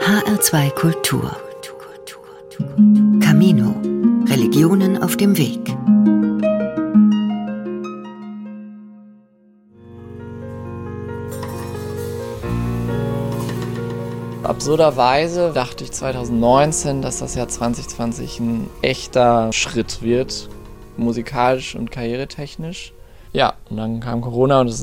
HR2 Kultur. Camino. Religionen auf dem Weg. Absurderweise dachte ich 2019, dass das Jahr 2020 ein echter Schritt wird, musikalisch und karrieretechnisch. Ja, und dann kam Corona und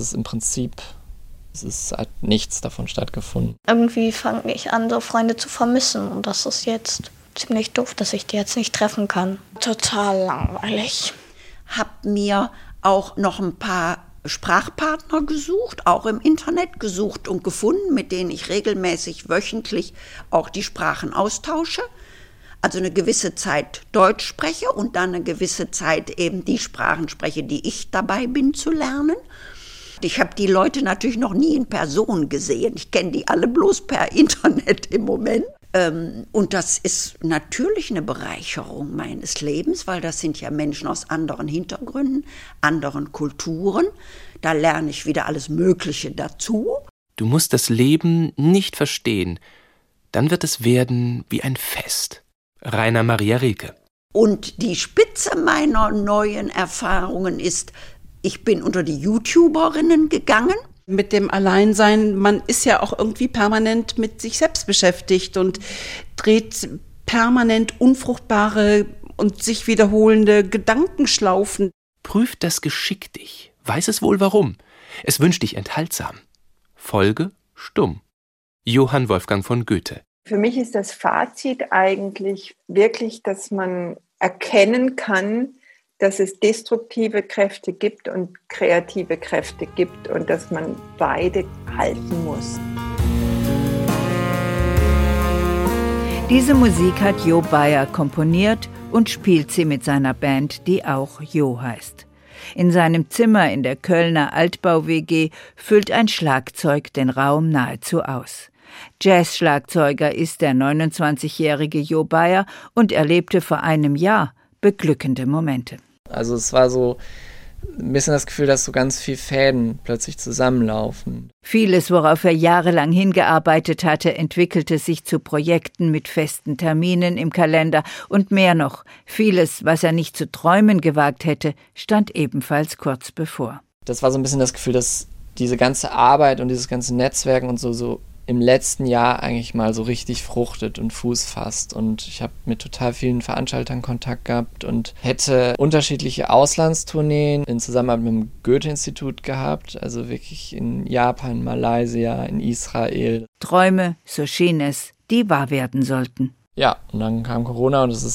hat nichts davon stattgefunden. Irgendwie fange ich an, so Freunde zu vermissen und das ist jetzt ziemlich doof, dass ich die jetzt nicht treffen kann. Total langweilig. Hab mir auch noch ein paar Sprachpartner gesucht, auch im Internet gesucht und gefunden, mit denen ich regelmäßig wöchentlich auch die Sprachen austausche. Also eine gewisse Zeit Deutsch spreche und dann eine gewisse Zeit eben die Sprachen spreche, die ich dabei bin zu lernen. Ich habe die Leute natürlich noch nie in Person gesehen. Ich kenne die alle bloß per Internet im Moment. Und das ist natürlich eine Bereicherung meines Lebens, weil das sind ja Menschen aus anderen Hintergründen, anderen Kulturen. Da lerne ich wieder alles Mögliche dazu. Du musst das Leben nicht verstehen. Dann wird es werden wie ein Fest. Rainer Maria Rilke. Und die Spitze meiner neuen Erfahrungen ist, ich bin unter die YouTuberinnen gegangen. Mit dem Alleinsein, man ist ja auch irgendwie permanent mit sich selbst beschäftigt und dreht permanent unfruchtbare und sich wiederholende Gedankenschlaufen. Prüft das Geschick dich, weiß es wohl warum. Es wünscht dich enthaltsam. Folge stumm. Johann Wolfgang von Goethe. Für mich ist das Fazit eigentlich wirklich, dass man erkennen kann, dass es destruktive Kräfte gibt und kreative Kräfte gibt und dass man beide halten muss. Diese Musik hat Jo Bayer komponiert und spielt sie mit seiner Band, die auch Jo heißt. In seinem Zimmer in der Kölner Altbau-WG füllt ein Schlagzeug den Raum nahezu aus. Jazz-Schlagzeuger ist der 29-jährige Jo Bayer und erlebte vor einem Jahr beglückende Momente. Also es war so ein bisschen das Gefühl, dass so ganz viele Fäden plötzlich zusammenlaufen. Vieles, worauf er jahrelang hingearbeitet hatte, entwickelte sich zu Projekten mit festen Terminen im Kalender und mehr noch. Vieles, was er nicht zu träumen gewagt hätte, stand ebenfalls kurz bevor. Das war so ein bisschen das Gefühl, dass diese ganze Arbeit und dieses ganze Netzwerken und so im letzten Jahr eigentlich mal so richtig fruchtet und Fuß fasst. Und ich habe mit total vielen Veranstaltern Kontakt gehabt und hätte unterschiedliche Auslandstourneen in Zusammenarbeit mit dem Goethe-Institut gehabt. Also wirklich in Japan, Malaysia, in Israel. Träume, so schien es, die wahr werden sollten. Ja, und dann kam Corona und es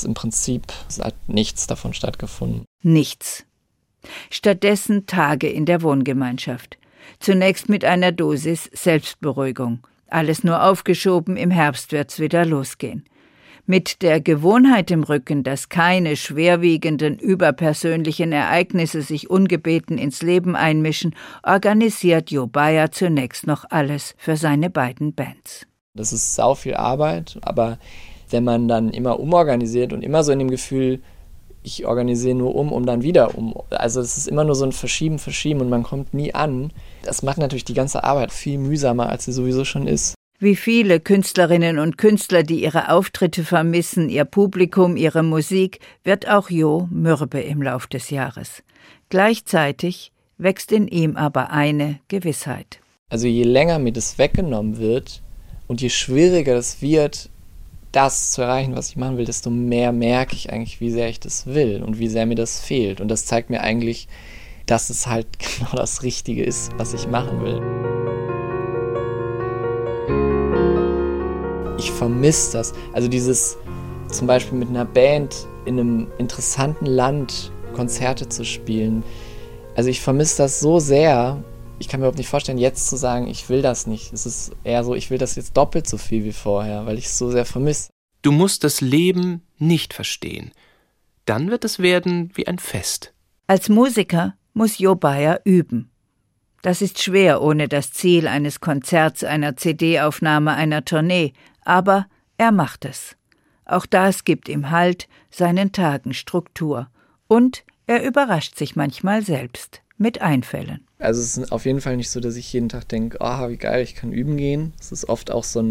hat nichts davon stattgefunden. Nichts. Stattdessen Tage in der Wohngemeinschaft. Zunächst mit einer Dosis Selbstberuhigung. Alles nur aufgeschoben, im Herbst wird's wieder losgehen. Mit der Gewohnheit im Rücken, dass keine schwerwiegenden, überpersönlichen Ereignisse sich ungebeten ins Leben einmischen, organisiert Jo Bayer zunächst noch alles für seine beiden Bands. Das ist sau viel Arbeit, aber wenn man dann immer umorganisiert und immer so in dem Gefühl, ich organisiere nur um dann wieder um. Also es ist immer nur so ein Verschieben und man kommt nie an. Das macht natürlich die ganze Arbeit viel mühsamer, als sie sowieso schon ist. Wie viele Künstlerinnen und Künstler, die ihre Auftritte vermissen, ihr Publikum, ihre Musik, wird auch Jo mürbe im Lauf des Jahres. Gleichzeitig wächst in ihm aber eine Gewissheit. Also je länger mir das weggenommen wird und je schwieriger das wird, das zu erreichen, was ich machen will, desto mehr merke ich eigentlich, wie sehr ich das will und wie sehr mir das fehlt. Und das zeigt mir eigentlich, dass es halt genau das Richtige ist, was ich machen will. Ich vermisse das. Also dieses zum Beispiel mit einer Band in einem interessanten Land Konzerte zu spielen. Also ich vermisse das so sehr. Ich kann mir überhaupt nicht vorstellen, jetzt zu sagen, ich will das nicht. Es ist eher so, ich will das jetzt doppelt so viel wie vorher, weil ich es so sehr vermisse. Du musst das Leben nicht verstehen. Dann wird es werden wie ein Fest. Als Musiker muss Jo Bayer üben. Das ist schwer ohne das Ziel eines Konzerts, einer CD-Aufnahme, einer Tournee. Aber er macht es. Auch das gibt ihm Halt, seinen Tagen Struktur. Und er überrascht sich manchmal selbst mit Einfällen. Also es ist auf jeden Fall nicht so, dass ich jeden Tag denke, wie geil, ich kann üben gehen. Es ist oft auch so ein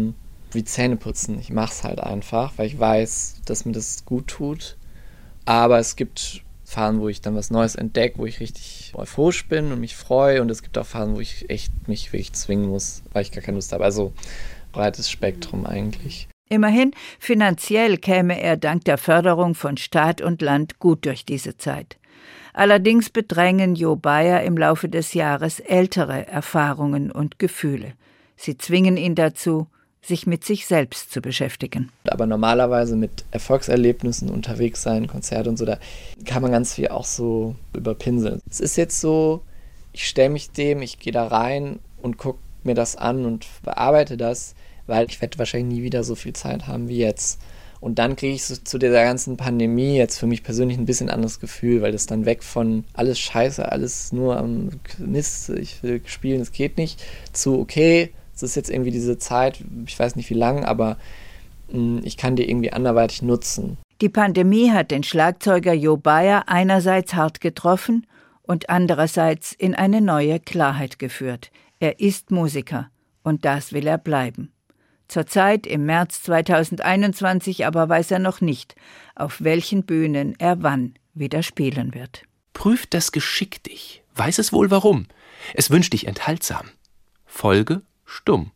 wie Zähneputzen. Ich mache es halt einfach, weil ich weiß, dass mir das gut tut. Aber es gibt Phasen, wo ich dann was Neues entdecke, wo ich richtig euphorisch bin und mich freue. Und es gibt auch Phasen, wo ich echt mich wirklich zwingen muss, weil ich gar keine Lust habe. Also breites Spektrum eigentlich. Immerhin, finanziell käme er dank der Förderung von Staat und Land gut durch diese Zeit. Allerdings bedrängen Jo Bayer im Laufe des Jahres ältere Erfahrungen und Gefühle. Sie zwingen ihn dazu, sich mit sich selbst zu beschäftigen. Aber normalerweise mit Erfolgserlebnissen unterwegs sein, Konzerte und so, da kann man ganz viel auch so überpinseln. Es ist jetzt so, ich stelle mich dem, ich gehe da rein und gucke mir das an und bearbeite das, weil ich werde wahrscheinlich nie wieder so viel Zeit haben wie jetzt. Und dann kriege ich so zu dieser ganzen Pandemie jetzt für mich persönlich ein bisschen anderes Gefühl, weil das dann weg von alles scheiße, alles nur am Mist, ich will spielen, es geht nicht, zu okay, es ist jetzt irgendwie diese Zeit, ich weiß nicht wie lang, aber ich kann die irgendwie anderweitig nutzen. Die Pandemie hat den Schlagzeuger Jo Bayer einerseits hart getroffen und andererseits in eine neue Klarheit geführt. Er ist Musiker und das will er bleiben. Zurzeit im März 2021 aber weiß er noch nicht, auf welchen Bühnen er wann wieder spielen wird. Prüft das Geschick dich, weiß es wohl warum. Es wünscht dich enthaltsam. Folge stumm.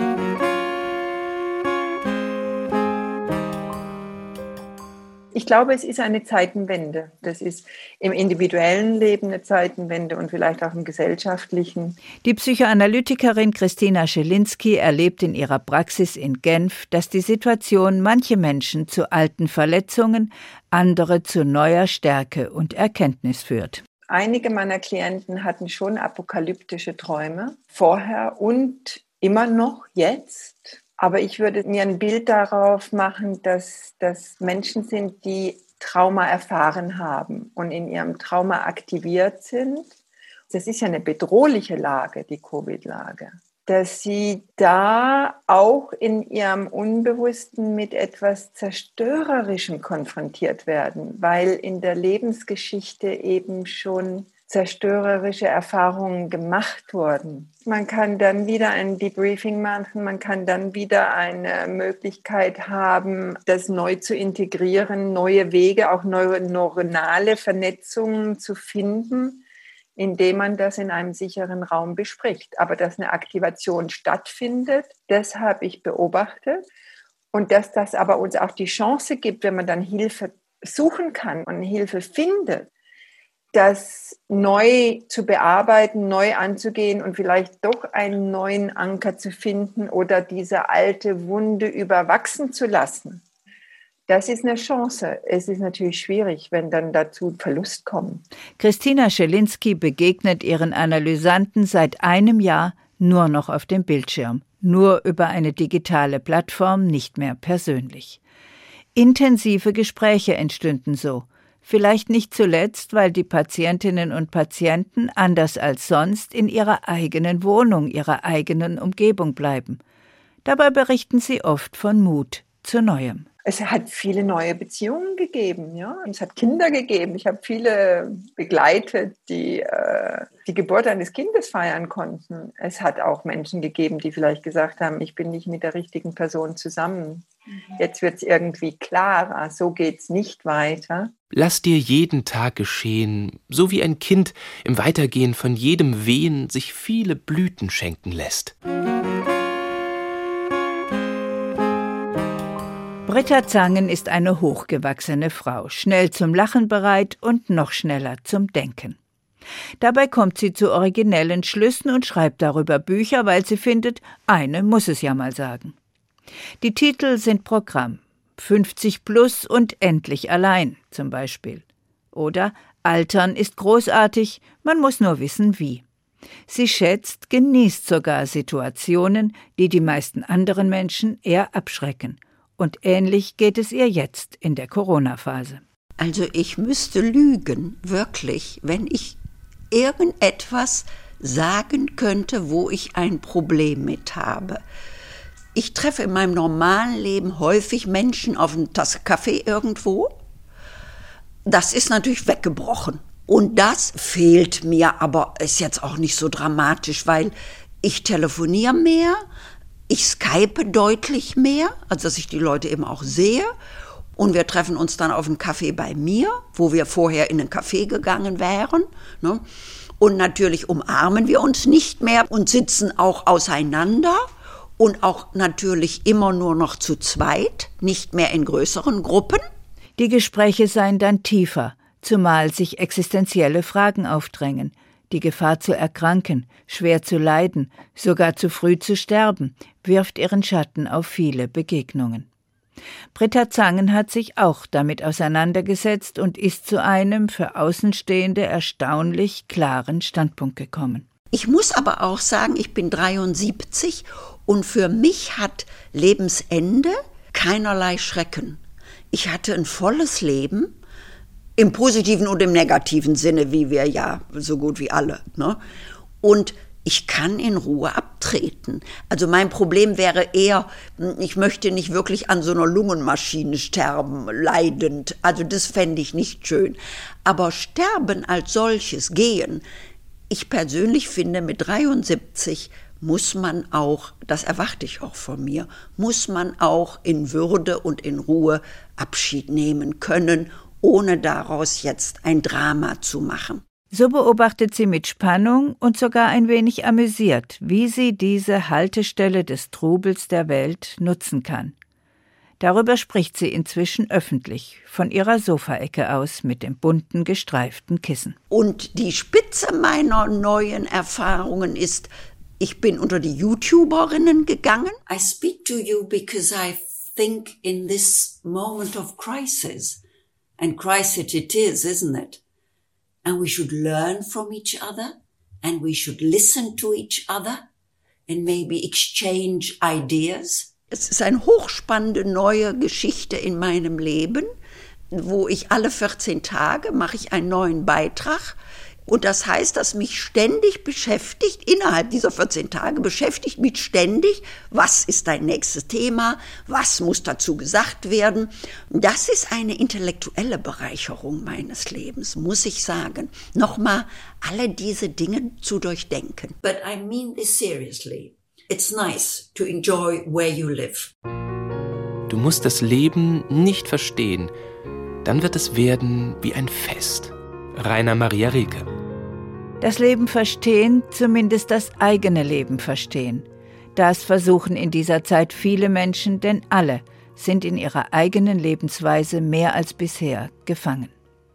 Ich glaube, es ist eine Zeitenwende. Das ist im individuellen Leben eine Zeitenwende und vielleicht auch im gesellschaftlichen. Die Psychoanalytikerin Christina Schelinski erlebt in ihrer Praxis in Genf, dass die Situation manche Menschen zu alten Verletzungen, andere zu neuer Stärke und Erkenntnis führt. Einige meiner Klienten hatten schon apokalyptische Träume, vorher und immer noch jetzt. Aber ich würde mir ein Bild darauf machen, dass das Menschen sind, die Trauma erfahren haben und in ihrem Trauma aktiviert sind. Das ist ja eine bedrohliche Lage, die Covid-Lage. Dass sie da auch in ihrem Unbewussten mit etwas Zerstörerischem konfrontiert werden, weil in der Lebensgeschichte eben schon zerstörerische Erfahrungen gemacht wurden. Man kann dann wieder ein Debriefing machen, man kann dann wieder eine Möglichkeit haben, das neu zu integrieren, neue Wege, auch neuronale Vernetzungen zu finden, indem man das in einem sicheren Raum bespricht. Aber dass eine Aktivation stattfindet, das habe ich beobachtet. Und dass das aber uns auch die Chance gibt, wenn man dann Hilfe suchen kann und Hilfe findet, das neu zu bearbeiten, neu anzugehen und vielleicht doch einen neuen Anker zu finden oder diese alte Wunde überwachsen zu lassen. Das ist eine Chance. Es ist natürlich schwierig, wenn dann dazu Verlust kommt. Christina Schelinski begegnet ihren Analysanten seit einem Jahr nur noch auf dem Bildschirm, nur über eine digitale Plattform, nicht mehr persönlich. Intensive Gespräche entstünden so. Vielleicht nicht zuletzt, weil die Patientinnen und Patienten anders als sonst in ihrer eigenen Wohnung, ihrer eigenen Umgebung bleiben. Dabei berichten sie oft von Mut zu Neuem. Es hat viele neue Beziehungen gegeben, ja. Es hat Kinder gegeben. Ich habe viele begleitet, die die Geburt eines Kindes feiern konnten. Es hat auch Menschen gegeben, die vielleicht gesagt haben, ich bin nicht mit der richtigen Person zusammen. Jetzt wird es irgendwie klarer, so geht's nicht weiter. Lass dir jeden Tag geschehen, so wie ein Kind im Weitergehen von jedem Wehen sich viele Blüten schenken lässt. Britta Zangen ist eine hochgewachsene Frau, schnell zum Lachen bereit und noch schneller zum Denken. Dabei kommt sie zu originellen Schlüssen und schreibt darüber Bücher, weil sie findet, eine muss es ja mal sagen. Die Titel sind Programm. 50 plus und endlich allein zum Beispiel. Oder Altern ist großartig, man muss nur wissen wie. Sie schätzt, genießt sogar Situationen, die die meisten anderen Menschen eher abschrecken. Und ähnlich geht es ihr jetzt in der Corona-Phase. Also ich müsste lügen, wirklich, wenn ich irgendetwas sagen könnte, wo ich ein Problem mit habe. Ich treffe in meinem normalen Leben häufig Menschen auf einer Tasse Kaffee irgendwo. Das ist natürlich weggebrochen. Und das fehlt mir, aber ist jetzt auch nicht so dramatisch, weil ich telefoniere mehr. Ich skype deutlich mehr, also dass ich die Leute eben auch sehe. Und wir treffen uns dann auf einen Café bei mir, wo wir vorher in einen Café gegangen wären. Ne? Und natürlich umarmen wir uns nicht mehr und sitzen auch auseinander. Und auch natürlich immer nur noch zu zweit, nicht mehr in größeren Gruppen. Die Gespräche seien dann tiefer, zumal sich existenzielle Fragen aufdrängen. Die Gefahr zu erkranken, schwer zu leiden, sogar zu früh zu sterben, wirft ihren Schatten auf viele Begegnungen. Britta Zangen hat sich auch damit auseinandergesetzt und ist zu einem für Außenstehende erstaunlich klaren Standpunkt gekommen. Ich muss aber auch sagen, ich bin 73 und für mich hat Lebensende keinerlei Schrecken. Ich hatte ein volles Leben, im positiven und im negativen Sinne, wie wir ja so gut wie alle. Ne? Und ich kann in Ruhe abtreten. Also mein Problem wäre eher, ich möchte nicht wirklich an so einer Lungenmaschine sterben, leidend. Also das fände ich nicht schön. Aber sterben als solches, gehen, ich persönlich finde, mit 73 muss man auch, das erwarte ich auch von mir, muss man auch in Würde und in Ruhe Abschied nehmen können, ohne daraus jetzt ein Drama zu machen. So beobachtet sie mit Spannung und sogar ein wenig amüsiert, wie sie diese Haltestelle des Trubels der Welt nutzen kann. Darüber spricht sie inzwischen öffentlich, von ihrer Sofaecke aus mit dem bunten, gestreiften Kissen. Und die Spitze meiner neuen Erfahrungen ist, ich bin unter die YouTuberinnen gegangen. I speak to you because I think in this moment of crisis, and crisis it is, isn't it? And we should learn from each other, and we should listen to each other, and maybe exchange ideas. Es ist eine hochspannende neue Geschichte in meinem Leben, wo ich alle 14 Tage mache ich einen neuen Beitrag. Und das heißt, dass mich ständig beschäftigt, innerhalb dieser 14 Tage beschäftigt mich ständig, was ist dein nächstes Thema, was muss dazu gesagt werden. Das ist eine intellektuelle Bereicherung meines Lebens, muss ich sagen. Nochmal, alle diese Dinge zu durchdenken. But I mean this seriously. It's nice to enjoy where you live. Du musst das Leben nicht verstehen, dann wird es werden wie ein Fest. Rainer Maria Rilke. Das Leben verstehen, zumindest das eigene Leben verstehen. Das versuchen in dieser Zeit viele Menschen, denn alle sind in ihrer eigenen Lebensweise mehr als bisher gefangen.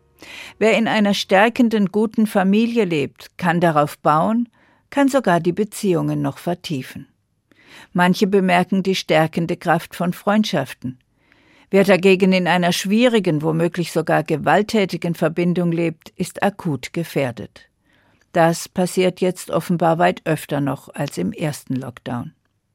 Wer in einer stärkenden, guten Familie lebt, kann darauf bauen, kann sogar die Beziehungen noch vertiefen. Manche bemerken die stärkende Kraft von Freundschaften. Wer dagegen in einer schwierigen, womöglich sogar gewalttätigen Verbindung lebt, ist akut gefährdet. Das passiert jetzt offenbar weit öfter noch als im ersten Lockdown.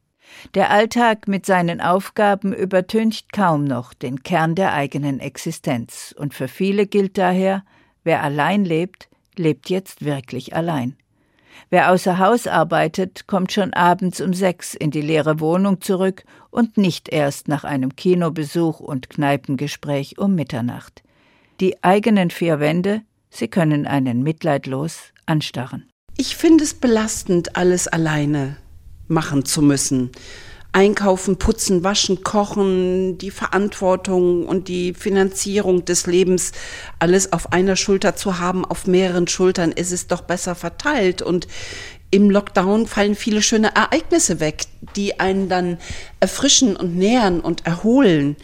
Der Alltag mit seinen Aufgaben übertüncht kaum noch den Kern der eigenen Existenz. Und für viele gilt daher, wer allein lebt, lebt jetzt wirklich allein. Wer außer Haus arbeitet, kommt schon abends um 6 in die leere Wohnung zurück und nicht erst nach einem Kinobesuch und Kneipengespräch um Mitternacht. Die eigenen 4 Wände, sie können einen mitleidlos anstarren. Ich finde es belastend, alles alleine machen zu müssen. Einkaufen, putzen, waschen, kochen, die Verantwortung und die Finanzierung des Lebens, alles auf einer Schulter zu haben, auf mehreren Schultern, ist es doch besser verteilt. Und im Lockdown fallen viele schöne Ereignisse weg, die einen dann erfrischen und nähren und erholen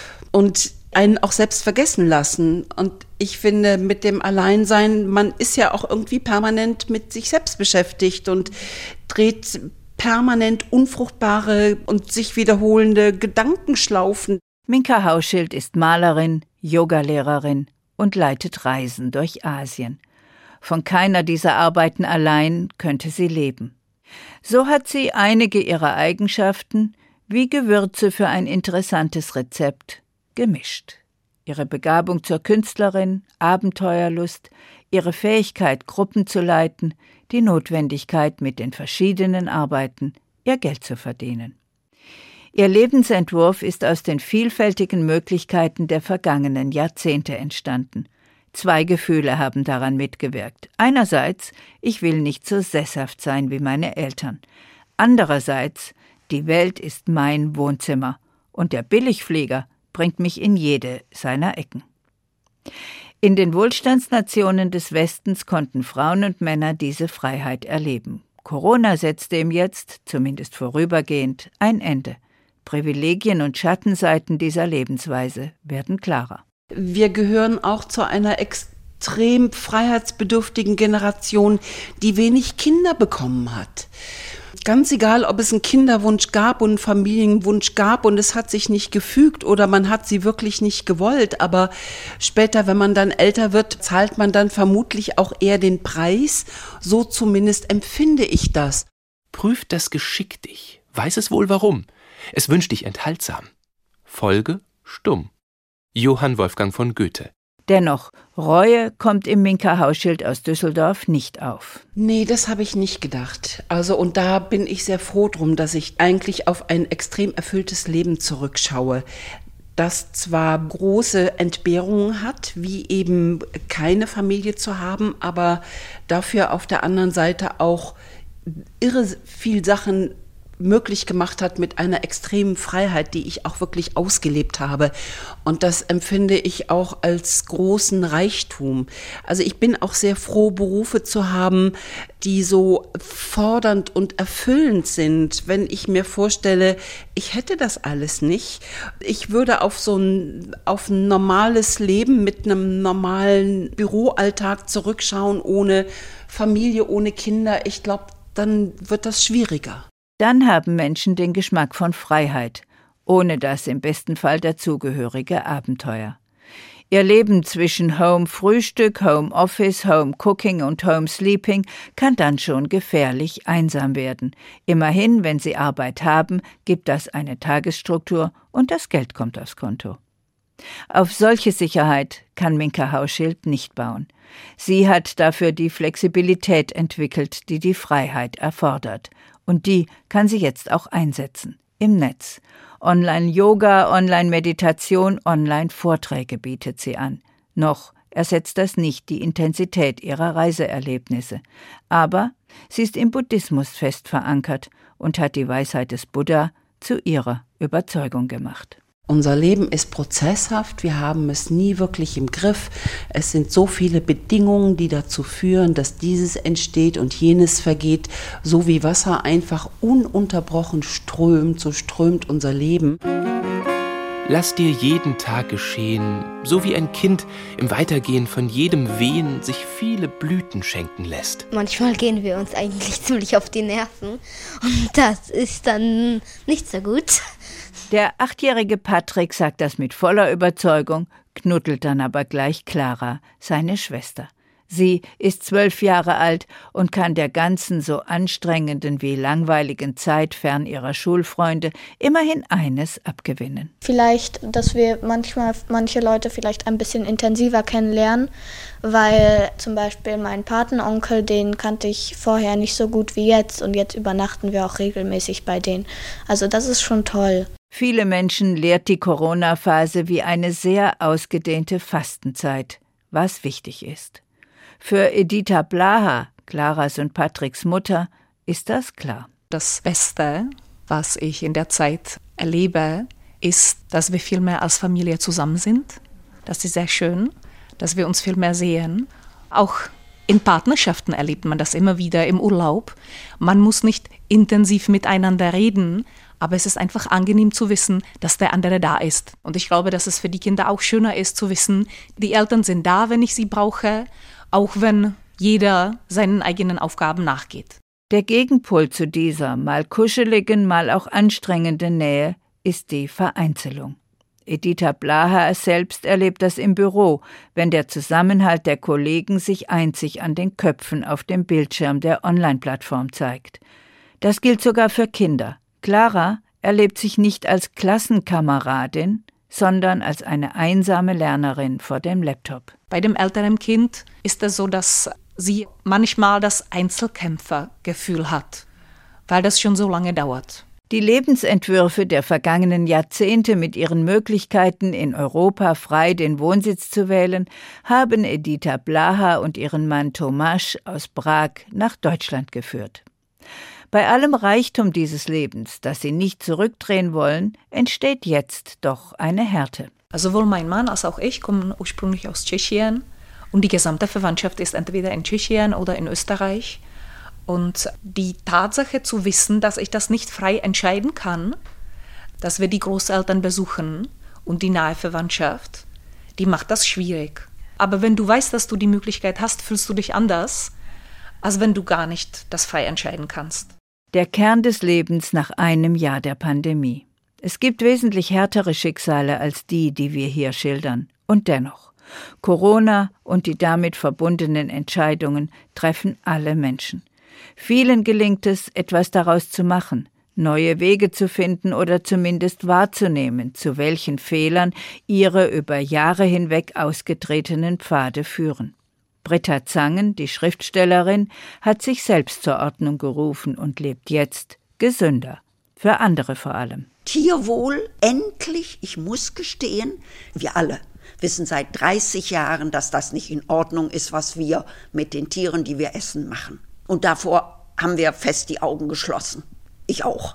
und einen auch selbst vergessen lassen. Und ich finde, mit dem Alleinsein, man ist ja auch irgendwie permanent mit sich selbst beschäftigt und dreht permanent unfruchtbare und sich wiederholende Gedankenschlaufen. Minka Hauschild ist Malerin, Yogalehrerin und leitet Reisen durch Asien. Von keiner dieser Arbeiten allein könnte sie leben. So hat sie einige ihrer Eigenschaften wie Gewürze für ein interessantes Rezept gemischt. Ihre Begabung zur Künstlerin, Abenteuerlust, ihre Fähigkeit, Gruppen zu leiten, die Notwendigkeit, mit den verschiedenen Arbeiten ihr Geld zu verdienen. Ihr Lebensentwurf ist aus den vielfältigen Möglichkeiten der vergangenen Jahrzehnte entstanden. 2 Gefühle haben daran mitgewirkt. Einerseits, ich will nicht so sesshaft sein wie meine Eltern. Andererseits, Die Welt ist mein Wohnzimmer und der Billigflieger bringt mich in jede seiner Ecken. In den Wohlstandsnationen des Westens konnten Frauen und Männer diese Freiheit erleben. Corona setzte ihm jetzt, zumindest vorübergehend, ein Ende. Privilegien und Schattenseiten dieser Lebensweise werden klarer. Wir gehören auch zu einer extrem freiheitsbedürftigen Generation, die wenig Kinder bekommen hat. Ganz egal, ob es einen Kinderwunsch gab und einen Familienwunsch gab und es hat sich nicht gefügt oder man hat sie wirklich nicht gewollt, aber später, wenn man dann älter wird, zahlt man dann vermutlich auch eher den Preis. So zumindest empfinde ich das. Prüft das Geschick dich, weiß es wohl warum. Es wünscht dich enthaltsam. Folge stumm. Johann Wolfgang von Goethe. Dennoch, Reue kommt im Minka-Hauschild aus Düsseldorf nicht auf. Nee, das habe ich nicht gedacht. Und da bin ich sehr froh drum, dass ich eigentlich auf ein extrem erfülltes Leben zurückschaue, das zwar große Entbehrungen hat, wie eben keine Familie zu haben, aber dafür auf der anderen Seite auch irre viel Sachen möglich gemacht hat mit einer extremen Freiheit, die ich auch wirklich ausgelebt habe. Und das empfinde ich auch als großen Reichtum. Also ich bin auch sehr froh, Berufe zu haben, die so fordernd und erfüllend sind. Wenn ich mir vorstelle, ich hätte das alles nicht, ich würde auf ein normales Leben mit einem normalen Büroalltag zurückschauen, ohne Familie, ohne Kinder. Ich glaube, dann wird das schwieriger. Dann haben Menschen den Geschmack von Freiheit, ohne das im besten Fall dazugehörige Abenteuer. Ihr Leben zwischen Home-Frühstück, Home-Office, Home-Cooking und Home-Sleeping kann dann schon gefährlich einsam werden. Immerhin, wenn Sie Arbeit haben, gibt das eine Tagesstruktur und das Geld kommt aufs Konto. Auf solche Sicherheit kann Minka Hauschild nicht bauen. Sie hat dafür die Flexibilität entwickelt, die die Freiheit erfordert. Und die kann sie jetzt auch einsetzen. Im Netz. Online-Yoga, Online-Meditation, Online-Vorträge bietet sie an. Noch ersetzt das nicht die Intensität ihrer Reiseerlebnisse. Aber sie ist im Buddhismus fest verankert und hat die Weisheit des Buddha zu ihrer Überzeugung gemacht. Unser Leben ist prozesshaft, wir haben es nie wirklich im Griff. Es sind so viele Bedingungen, die dazu führen, dass dieses entsteht und jenes vergeht. So wie Wasser einfach ununterbrochen strömt, so strömt unser Leben. Lass dir jeden Tag geschehen, so wie ein Kind im Weitergehen von jedem Wehen sich viele Blüten schenken lässt. Manchmal gehen wir uns eigentlich ziemlich auf die Nerven und das ist dann nicht so gut. Der 8-jährige Patrick sagt das mit voller Überzeugung, knuddelt dann aber gleich Clara, seine Schwester. Sie ist 12 Jahre alt und kann der ganzen so anstrengenden wie langweiligen Zeit fern ihrer Schulfreunde immerhin eines abgewinnen. Vielleicht, dass wir manche Leute vielleicht ein bisschen intensiver kennenlernen, weil zum Beispiel mein Patenonkel, den kannte ich vorher nicht so gut wie jetzt und jetzt übernachten wir auch regelmäßig bei denen. Also das ist schon toll. Viele Menschen lehrt die Corona-Phase wie eine sehr ausgedehnte Fastenzeit, was wichtig ist. Für Edita Blaha, Claras und Patricks Mutter, ist das klar. Das Beste, was ich in der Zeit erlebe, ist, dass wir viel mehr als Familie zusammen sind. Das ist sehr schön, dass wir uns viel mehr sehen. Auch in Partnerschaften erlebt man das immer wieder im Urlaub. Man muss nicht intensiv miteinander reden, aber es ist einfach angenehm zu wissen, dass der andere da ist. Und ich glaube, dass es für die Kinder auch schöner ist zu wissen, die Eltern sind da, wenn ich sie brauche, auch wenn jeder seinen eigenen Aufgaben nachgeht. Der Gegenpol zu dieser mal kuscheligen, mal auch anstrengenden Nähe ist die Vereinzelung. Edita Blaha selbst erlebt das im Büro, wenn der Zusammenhalt der Kollegen sich einzig an den Köpfen auf dem Bildschirm der Online-Plattform zeigt. Das gilt sogar für Kinder. Clara erlebt sich nicht als Klassenkameradin, sondern als eine einsame Lernerin vor dem Laptop. Bei dem älteren Kind ist es so, dass sie manchmal das Einzelkämpfergefühl hat, weil das schon so lange dauert. Die Lebensentwürfe der vergangenen Jahrzehnte mit ihren Möglichkeiten, in Europa frei den Wohnsitz zu wählen, haben Edita Blaha und ihren Mann Tomáš aus Prag nach Deutschland geführt. Bei allem Reichtum dieses Lebens, das sie nicht zurückdrehen wollen, entsteht jetzt doch eine Härte. Also sowohl mein Mann als auch ich kommen ursprünglich aus Tschechien und die gesamte Verwandtschaft ist entweder in Tschechien oder in Österreich. Und die Tatsache zu wissen, dass ich das nicht frei entscheiden kann, dass wir die Großeltern besuchen und die nahe Verwandtschaft, die macht das schwierig. Aber wenn du weißt, dass du die Möglichkeit hast, fühlst du dich anders, als wenn du gar nicht das frei entscheiden kannst. Der Kern des Lebens nach einem Jahr der Pandemie. Es gibt wesentlich härtere Schicksale als die wir hier schildern. Und dennoch, Corona und die damit verbundenen Entscheidungen treffen alle Menschen. Vielen gelingt es, etwas daraus zu machen, neue Wege zu finden oder zumindest wahrzunehmen, zu welchen Fehlern ihre über Jahre hinweg ausgetretenen Pfade führen. Britta Zangen, die Schriftstellerin, hat sich selbst zur Ordnung gerufen und lebt jetzt gesünder. Für andere vor allem. Tierwohl, endlich, ich muss gestehen, wir alle wissen seit 30 Jahren, dass das nicht in Ordnung ist, was wir mit den Tieren, die wir essen, machen. Und davor haben wir fest die Augen geschlossen. Ich auch.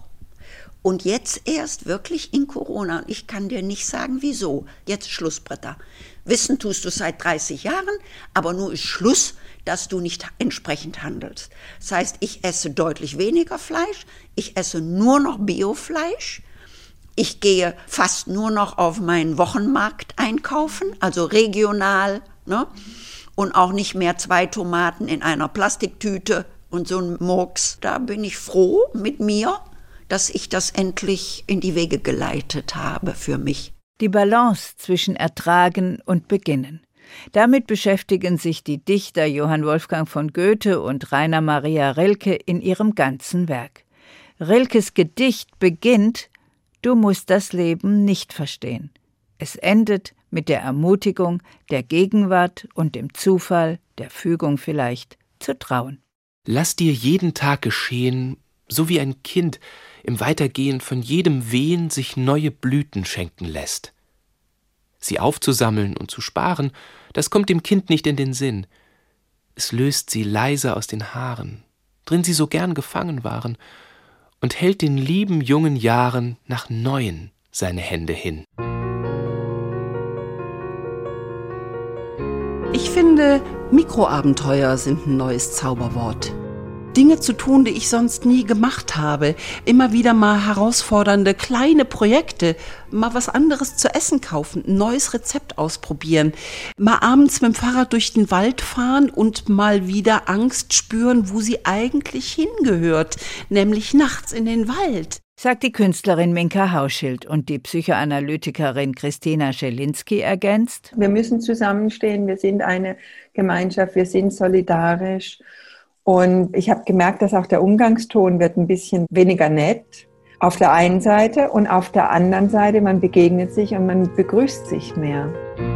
Und jetzt erst wirklich in Corona. Und ich kann dir nicht sagen, wieso. Jetzt Schluss, Britta. Wissen tust du seit 30 Jahren, aber nur ist Schluss, dass du nicht entsprechend handelst. Das heißt, ich esse deutlich weniger Fleisch. Ich esse nur noch Biofleisch. Ich gehe fast nur noch auf meinen Wochenmarkt einkaufen, also regional, ne? Und auch nicht mehr 2 Tomaten in einer Plastiktüte und so ein Murks. Da bin ich froh mit mir, dass ich das endlich in die Wege geleitet habe für mich. Die Balance zwischen Ertragen und Beginnen. Damit beschäftigen sich die Dichter Johann Wolfgang von Goethe und Rainer Maria Rilke in ihrem ganzen Werk. Rilkes Gedicht beginnt: Du musst das Leben nicht verstehen. Es endet mit der Ermutigung, der Gegenwart und dem Zufall, der Fügung vielleicht, zu trauen. Lass dir jeden Tag geschehen, so wie ein Kind im Weitergehen von jedem Wehen sich neue Blüten schenken lässt. Sie aufzusammeln und zu sparen, das kommt dem Kind nicht in den Sinn. Es löst sie leise aus den Haaren, drin sie so gern gefangen waren, und hält den lieben jungen Jahren nach neuen seine Hände hin. Ich finde, Mikroabenteuer sind ein neues Zauberwort. Dinge zu tun, die ich sonst nie gemacht habe. Immer wieder mal herausfordernde kleine Projekte. Mal was anderes zu essen kaufen, ein neues Rezept ausprobieren. Mal abends mit dem Fahrrad durch den Wald fahren und mal wieder Angst spüren, wo sie eigentlich hingehört. Nämlich nachts in den Wald. Sagt die Künstlerin Minka Hauschild und die Psychoanalytikerin Christina Schelinski ergänzt: Wir müssen zusammenstehen, wir sind eine Gemeinschaft, wir sind solidarisch. Und ich habe gemerkt, dass auch der Umgangston wird ein bisschen weniger nett auf der einen Seite und auf der anderen Seite, man begegnet sich und man begrüßt sich mehr.